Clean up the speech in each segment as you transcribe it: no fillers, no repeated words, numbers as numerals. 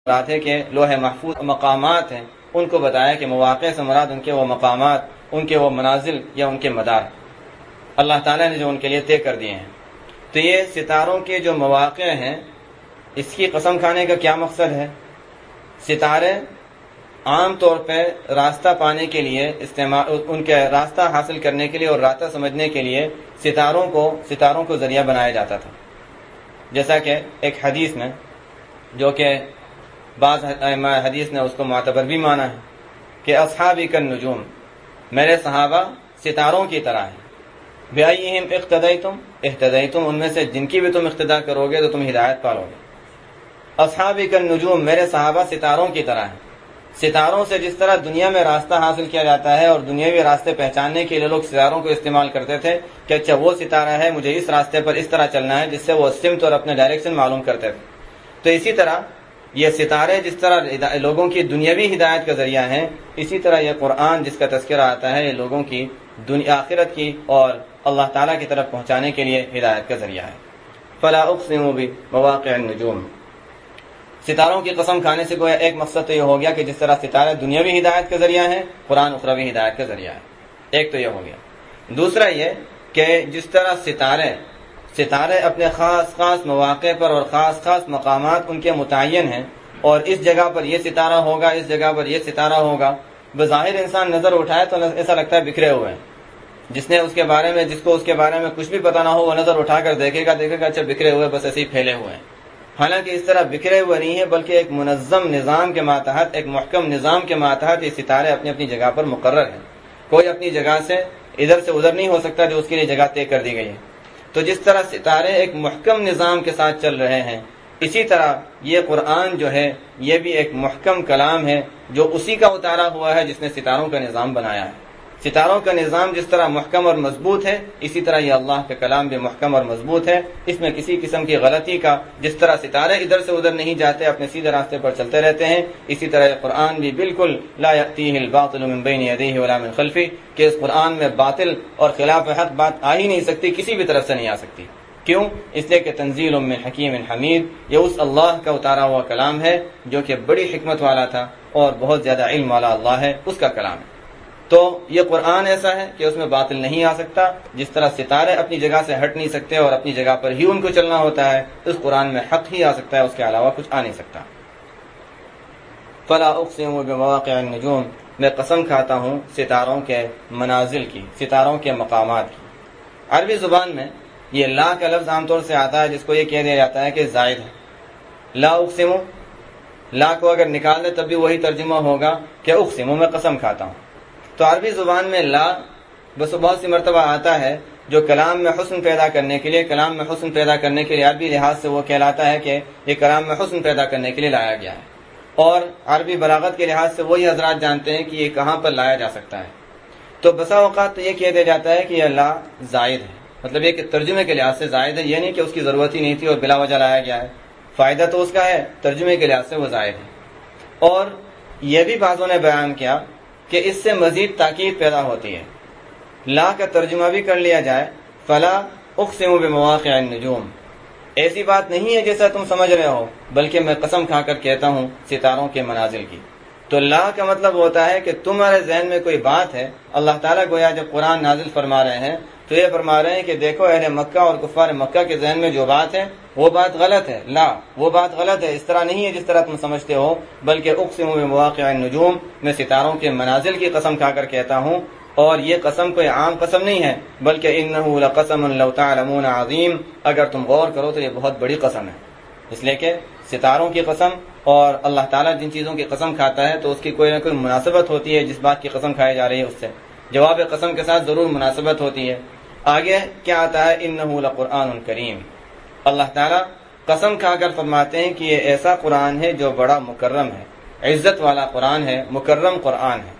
مراد ہے کہ لوح محفوظ مقامات ہیں ان کو بتایا کہ مواقع سے مراد ان کے وہ مقامات، ان کے وہ منازل یا ان کے مدار اللہ تعالیٰ نے جو ان کے لیے طے کر دیے ہیں۔ تو یہ ستاروں کے جو مواقع ہیں اس کی قسم کھانے کا کیا مقصد ہے؟ ستارے عام طور پہ راستہ پانے کے لیے استعمال، ان کے راستہ حاصل کرنے کے لیے اور راستہ سمجھنے کے لیے ستاروں کو ذریعہ بنایا جاتا تھا۔ جیسا کہ ایک حدیث میں، جو کہ بعض حدیث نے اس کو معتبر بھی مانا ہے کہ اصحابی کالنجوم، میرے صحابہ ستاروں کی طرح ہیں۔ بِأَيِّهِمْ اِقْتَدَيْتُمْ، ان میں سے جن کی بھی تم اقتداء کرو گے تو تم ہدایت پالو گے۔ اصحابی کالنجوم، میرے صحابہ ستاروں کی طرح ہیں۔ ستاروں سے جس طرح دنیا میں راستہ حاصل کیا جاتا ہے اور دنیاوی راستے پہچاننے کے لیے لوگ ستاروں کو استعمال کرتے تھے کہ اچھا وہ ستارہ ہے، مجھے اس راستے پر اس طرح چلنا ہے، جس سے وہ سمت اور اپنے ڈائریکشن معلوم کرتے تھے، تو اسی طرح یہ ستارے جس طرح لوگوں کی دنیاوی ہدایت کا ذریعہ ہیں، اسی طرح یہ قرآن جس کا تذکرہ آتا ہے یہ لوگوں کی آخرت کی اور اللہ تعالیٰ کی طرف پہنچانے کے لیے ہدایت کا ذریعہ ہے۔ فلا اقسم بمواقع النجوم، ستاروں کی قسم کھانے سے گویا ایک مقصد تو یہ ہو گیا کہ جس طرح ستارے دنیاوی ہدایت کا ذریعہ ہیں، قرآن اخروی ہدایت کا ذریعہ ہے، ایک تو یہ ہو گیا۔ دوسرا یہ کہ جس طرح ستارے اپنے خاص مواقع پر اور خاص مقامات ان کے متعین ہیں، اور اس جگہ پر یہ ستارہ ہوگا، اس جگہ پر یہ ستارہ ہوگا، بظاہر انسان نظر اٹھائے تو ایسا لگتا ہے بکھرے ہوئے ہیں۔ جس کو اس کے بارے میں کچھ بھی پتہ نہ ہو وہ نظر اٹھا کر دیکھے گا اچھا بکھرے ہوئے، بس ایسے ہی پھیلے ہوئے ہیں۔ حالانکہ اس طرح بکھرے ہوئے نہیں ہے، بلکہ ایک منظم نظام کے ماتحت، ایک محکم نظام کے ماتحت یہ ستارے اپنی اپنی جگہ پر مقرر ہیں۔ کوئی اپنی جگہ سے ادھر سے ادھر نہیں ہو سکتا جو اس کے لیے جگہ طے کر دی گئی ہے۔ تو جس طرح ستارے ایک محکم نظام کے ساتھ چل رہے ہیں، اسی طرح یہ قرآن جو ہے یہ بھی ایک محکم کلام ہے جو اسی کا اتارا ہوا ہے جس نے ستاروں کا نظام بنایا ہے۔ ستاروں کا نظام جس طرح محکم اور مضبوط ہے، اسی طرح یہ اللہ کا کلام بھی محکم اور مضبوط ہے۔ اس میں کسی قسم کی غلطی کا، جس طرح ستارے ادھر سے ادھر نہیں جاتے، اپنے سیدھے راستے پر چلتے رہتے ہیں، اسی طرح یہ قرآن بھی بالکل لا یأتیہ الباطل من بین یدیہ ولا من خلفہ، کہ اس قرآن میں باطل اور خلاف حق بات آ ہی نہیں سکتی، کسی بھی طرف سے نہیں آ سکتی۔ کیوں؟ اس لیے کہ تنزیل من حکیم حمید، یہ اس اللہ کا اتارا ہوا کلام ہے جو کہ بڑی حکمت والا تھا اور بہت زیادہ علم والا اللہ ہے، اس کا کلام ہے۔ تو یہ قرآن ایسا ہے کہ اس میں باطل نہیں آ سکتا، جس طرح ستارے اپنی جگہ سے ہٹ نہیں سکتے اور اپنی جگہ پر ہی ان کو چلنا ہوتا ہے، اس قرآن میں حق ہی آ سکتا ہے، اس کے علاوہ کچھ آ نہیں سکتا۔ فلا اقسم بمواقع النجوم، میں قسم کھاتا ہوں ستاروں کے منازل کی، ستاروں کے مقامات کی۔ عربی زبان میں یہ لا کا لفظ عام طور سے آتا ہے جس کو یہ کہہ دیا جاتا ہے کہ زائد ہے۔ لا اقسم، لا کو اگر نکال دے تب بھی وہی ترجمہ ہوگا کہ اقسم، میں قسم کھاتا ہوں۔ تو عربی زبان میں لا بس بہت سی مرتبہ آتا ہے جو کلام میں حسن پیدا کرنے کے لیے عربی لحاظ سے وہ کہلاتا ہے کہ یہ کلام میں حسن پیدا کرنے کے لیے لایا گیا ہے، اور عربی بلاغت کے لحاظ سے وہی حضرات جانتے ہیں کہ یہ کہاں پر لایا جا سکتا ہے۔ تو بسا اوقات تو یہ کہہ دیا جاتا ہے کہ یہ لا زائد ہے، مطلب یہ کہ ترجمے کے لحاظ سے زائد ہے، یہ نہیں کہ اس کی ضرورت ہی نہیں تھی اور بلا وجہ لایا گیا ہے، فائدہ تو اس کا ہے، ترجمے کے لحاظ سے وہ زائد ہے۔ اور یہ بھی بعضوں نے بیان کیا کہ اس سے مزید تاکید پیدا ہوتی ہے۔ لا کا ترجمہ بھی کر لیا جائے، فلا اقسم بمواقع النجوم، ایسی بات نہیں ہے جیسا تم سمجھ رہے ہو، بلکہ میں قسم کھا کر کہتا ہوں ستاروں کے منازل کی۔ تو لا کا مطلب ہوتا ہے کہ تمہارے ذہن میں کوئی بات ہے، اللہ تعالیٰ گویا جب قرآن نازل فرما رہے ہیں تو یہ فرما رہے ہیں کہ دیکھو اہل مکہ اور کفار مکہ کے ذہن میں جو بات ہے وہ بات غلط ہے، لا وہ بات غلط ہے، اس طرح نہیں ہے جس طرح تم سمجھتے ہو، بلکہ اقسم بمواقع النجوم، میں ستاروں کے منازل کی قسم کھا کر کہتا ہوں۔ اور یہ قسم کوئی عام قسم نہیں ہے، بلکہ انہ لقسم لو تعلمون عظیم، اگر تم غور کرو تو یہ بہت بڑی قسم ہے، اس لیے کہ ستاروں کی قسم، اور اللہ تعالیٰ جن چیزوں کی قسم کھاتا ہے تو اس کی کوئی نہ کوئی مناسبت ہوتی ہے، جس بات کی قسم کھائی جا رہی ہے اس سے جواب قسم کے ساتھ ضرور مناسبت ہوتی ہے۔ آگے کیا آتا ہے؟ انہ لقرآن کریم، اللہ تعالیٰ قسم کھا کر فرماتے ہیں کہ یہ ایسا قرآن ہے جو بڑا مکرم ہے، عزت والا قرآن ہے، مکرم قرآن ہے۔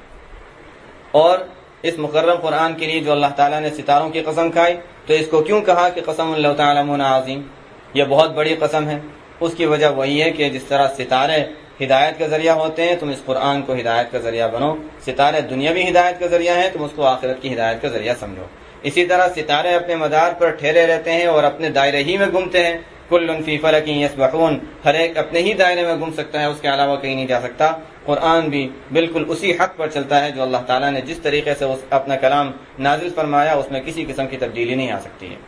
اور اس مکرم قرآن کے لیے جو اللہ تعالیٰ نے ستاروں کی قسم کھائی تو اس کو کیوں کہا کہ قسم اللہ تعلمون عظیم، یہ بہت بڑی قسم ہے؟ اس کی وجہ وہی ہے کہ جس طرح ستارے ہدایت کا ذریعہ ہوتے ہیں، تم اس قرآن کو ہدایت کا ذریعہ بنو، ستارے دنیاوی ہدایت کا ذریعہ ہیں، تم اس کو آخرت کی ہدایت کا ذریعہ سمجھو۔ اسی طرح ستارے اپنے مدار پر ٹھہرے رہتے ہیں اور اپنے دائرے ہی میں گھومتے ہیں، کل فی فلک یسبحون، ہر ایک اپنے ہی دائرے میں گھوم سکتا ہے، اس کے علاوہ کہیں نہیں جا سکتا۔ قرآن بھی بالکل اسی حق پر چلتا ہے جو اللہ تعالیٰ نے جس طریقے سے اپنا کلام نازل فرمایا، اس میں کسی قسم کی تبدیلی نہیں آ سکتی ہے۔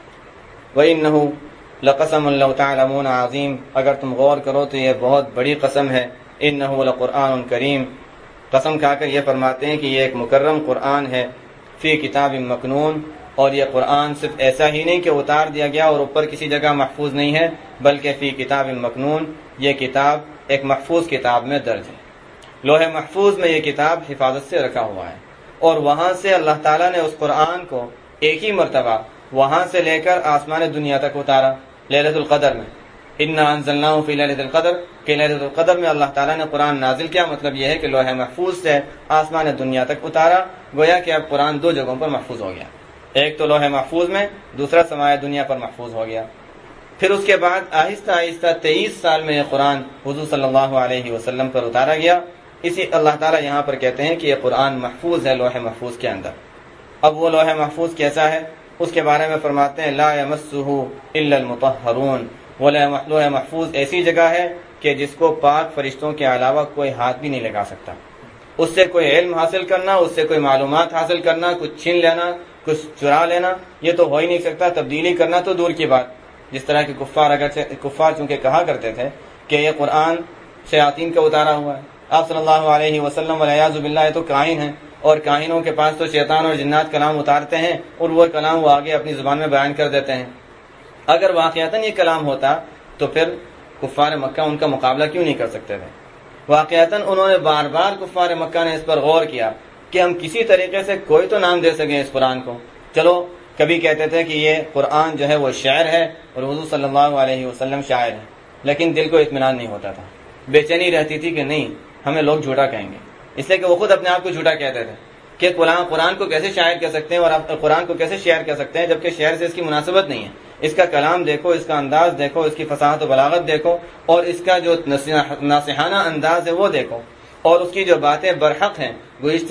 وَإِنَّهُ لَقَسَمٌ لَوْ تَعْلَمُونَ عَظِيمٌ، اگر تم غور کرو تو یہ بہت بڑی قسم ہے۔ إِنَّهُ لَقُرْآنٌ کریم، قسم کھا کر یہ فرماتے ہیں کہ یہ ایک مکرم قرآن ہے، فی کتاب مکنون، اور یہ قرآن صرف ایسا ہی نہیں کہ اتار دیا گیا اور اوپر کسی جگہ محفوظ نہیں ہے، بلکہ فی کتاب مکنون، یہ کتاب ایک محفوظ کتاب میں درج ہے۔ لوح محفوظ میں یہ کتاب حفاظت سے رکھا ہوا ہے، اور وہاں سے اللہ تعالیٰ نے اس قرآن کو ایک ہی مرتبہ وہاں سے لے کر آسمان دنیا تک اتارا، لیلۃ القدر میں۔ انا انزلناہ فی لیلۃ القدر، کہ لیلۃ القدر میں اللہ تعالیٰ نے قرآن نازل کیا، مطلب یہ ہے کہ لوح محفوظ سے آسمان دنیا تک اتارا، گویا کہ اب قرآن دو جگہوں پر محفوظ ہو گیا، ایک تو لوح محفوظ میں، دوسرا سماع دنیا پر محفوظ ہو گیا۔ پھر اس کے بعد آہستہ آہستہ 23 سال میں یہ قرآن حضور صلی اللہ علیہ وسلم پر اتارا گیا۔ اسی اللہ تعالیٰ یہاں پر کہتے ہیں کہ یہ قرآن محفوظ ہے لوح محفوظ کے اندر۔ اب وہ لوح محفوظ کیسا ہے اس کے بارے میں فرماتے ہیں لا یمسہ الا المطہرون، وہ لوح محفوظ ایسی جگہ ہے کہ جس کو پاک فرشتوں کے علاوہ کوئی ہاتھ بھی نہیں لگا سکتا۔ اس سے کوئی علم حاصل کرنا، اس سے کوئی معلومات حاصل کرنا، کچھ چھین لینا، کچھ چرا لینا، یہ تو ہو ہی نہیں سکتا۔ تبدیلی کرنا تو دور کی بات، جس طرح کے کفار چونکہ کہا کرتے تھے کہ یہ قرآن شیاطین کا اتارا ہوا ہے، آپ صلی اللہ علیہ وسلم والعیاذ باللہ تو کاہن ہیں، اور کاہنوں کے پاس تو شیطان اور جنات کلام اتارتے ہیں اور وہ کلام وہ آگے اپنی زبان میں بیان کر دیتے ہیں۔ اگر واقعتاً یہ کلام ہوتا تو پھر کفار مکہ ان کا مقابلہ کیوں نہیں کر سکتے تھے؟ واقعتاً انہوں نے بار بار کفار مکہ نے اس پر غور کیا کہ ہم کسی طریقے سے کوئی تو نام دے سکیں اس قرآن کو۔ چلو کبھی کہتے تھے کہ یہ قرآن جو ہے وہ شعر ہے اور حضور صلی اللہ علیہ وسلم شاعر ہے، لیکن دل کو اطمینان نہیں ہوتا تھا، بے چینی رہتی تھی کہ نہیں ہمیں لوگ جھوٹا کہیں گے، اس لیے کہ وہ خود اپنے آپ کو جھوٹا کہتے تھے کہ قرآن کو کیسے شاعر کہہ سکتے ہیں اور آپ قرآن کو کیسے شعر کہہ سکتے ہیں، جبکہ شعر سے اس کی مناسبت نہیں ہے۔ اس کا کلام دیکھو، اس کا انداز دیکھو، اس کی فصاحت و بلاغت دیکھو، اور اس کا جو ناصحانہ انداز ہے وہ دیکھو، اور اس کی جو باتیں برحق ہیں، گزشتہ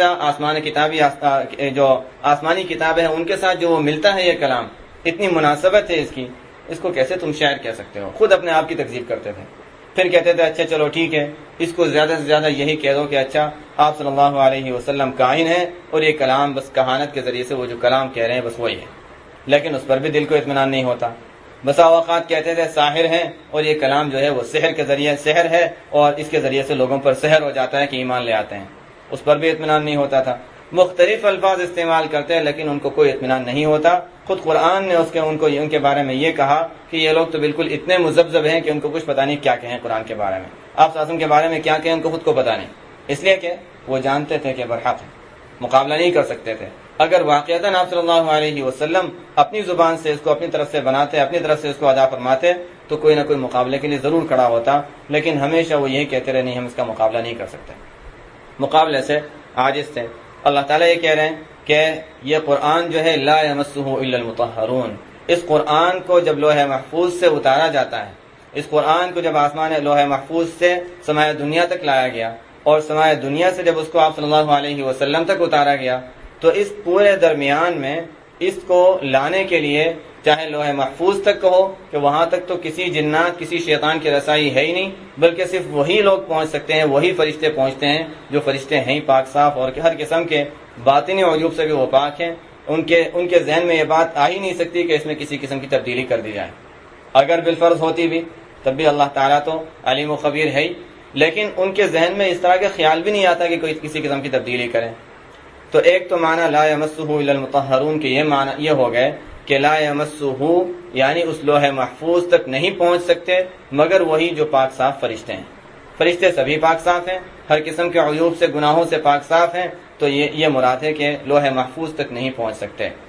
جو آسمانی کتابیں ہیں ان کے ساتھ جو وہ ملتا ہے، یہ کلام اتنی مناسبت ہے اس کو کیسے تم شاعر کہہ سکتے ہو؟ خود اپنے آپ کی تکذیب کرتے تھے۔ پھر کہتے تھے اچھا چلو ٹھیک ہے، اس کو زیادہ سے زیادہ یہی کہہ دو کہ اچھا آپ صلی اللہ علیہ وسلم کاہن ہیں اور یہ کلام بس کہانت کے ذریعے سے وہ جو کلام کہہ رہے ہیں بس وہی ہے، لیکن اس پر بھی دل کو اطمینان نہیں ہوتا۔ بسا اوقات کہتے تھے ساحر ہیں اور یہ کلام جو ہے وہ سحر ہے اور اس کے ذریعے سے لوگوں پر سحر ہو جاتا ہے کہ ایمان لے آتے ہیں، اس پر بھی اطمینان نہیں ہوتا تھا۔ مختلف الفاظ استعمال کرتے ہیں لیکن ان کو کوئی اطمینان نہیں ہوتا۔ خود قرآن نے ان کے بارے میں یہ کہا کہ یہ لوگ تو بالکل اتنے مذبذب ہیں کہ ان کو کچھ پتہ نہیں کیا کہیں قرآن کے بارے میں، آپ صلی اللہ علیہ وسلم کے بارے میں کیا کہیں ان کو خود کو پتہ نہیں، اس لیے کہ وہ جانتے تھے کہ برحق ہے، مقابلہ نہیں کر سکتے تھے۔ اگر واقعتاً آپ صلی اللہ علیہ وسلم اپنی زبان سے اس کو اپنی طرف سے بناتے، اپنی طرف سے اس کو ادا فرماتے تو کوئی نہ کوئی مقابلے کے لیے ضرور کھڑا ہوتا، لیکن ہمیشہ وہ یہی کہتے رہے نہیں ہم اس کا مقابلہ نہیں کر سکتے، مقابلے سے عاجز تھے۔ اللہ تعالیٰ یہ کہہ رہے ہیں کہ یہ قرآن جو ہے لا یمسہ الا المطہرون، اس قرآن کو جب لوح محفوظ سے اتارا جاتا ہے، اس قرآن کو جب آسمان لوح محفوظ سے سماع دنیا تک لایا گیا اور سماع دنیا سے جب اس کو آپ صلی اللہ علیہ وسلم تک اتارا گیا، تو اس پورے درمیان میں اس کو لانے کے لیے چاہے لوح محفوظ تک کہو کہ وہاں تک تو کسی جنات کسی شیطان کی رسائی ہے ہی نہیں، بلکہ صرف وہی لوگ پہنچ سکتے ہیں، وہی فرشتے پہنچتے ہیں جو فرشتے ہیں پاک صاف اور ہر قسم کے باطنی عیوب سے بھی وہ پاک ہیں۔ ان کے ذہن میں یہ بات آ ہی نہیں سکتی کہ اس میں کسی قسم کی تبدیلی کر دی جائے، اگر بالفرض ہوتی بھی تب بھی اللہ تعالیٰ تو علیم و خبیر ہے ہی، لیکن ان کے ذہن میں اس طرح کا خیال بھی نہیں آتا کہ کوئی کسی قسم کی تبدیلی کرے۔ تو ایک تو معنی لا یمسہ الا المطہرون کے یہ معنی یہ ہو گئے کہ لا یمسہ یعنی اس لوح محفوظ تک نہیں پہنچ سکتے مگر وہی جو پاک صاف فرشتے ہیں۔ فرشتے سبھی پاک صاف ہیں، ہر قسم کے عیوب سے گناہوں سے پاک صاف ہیں، تو یہ مراد ہے کہ لوح محفوظ تک نہیں پہنچ سکتے۔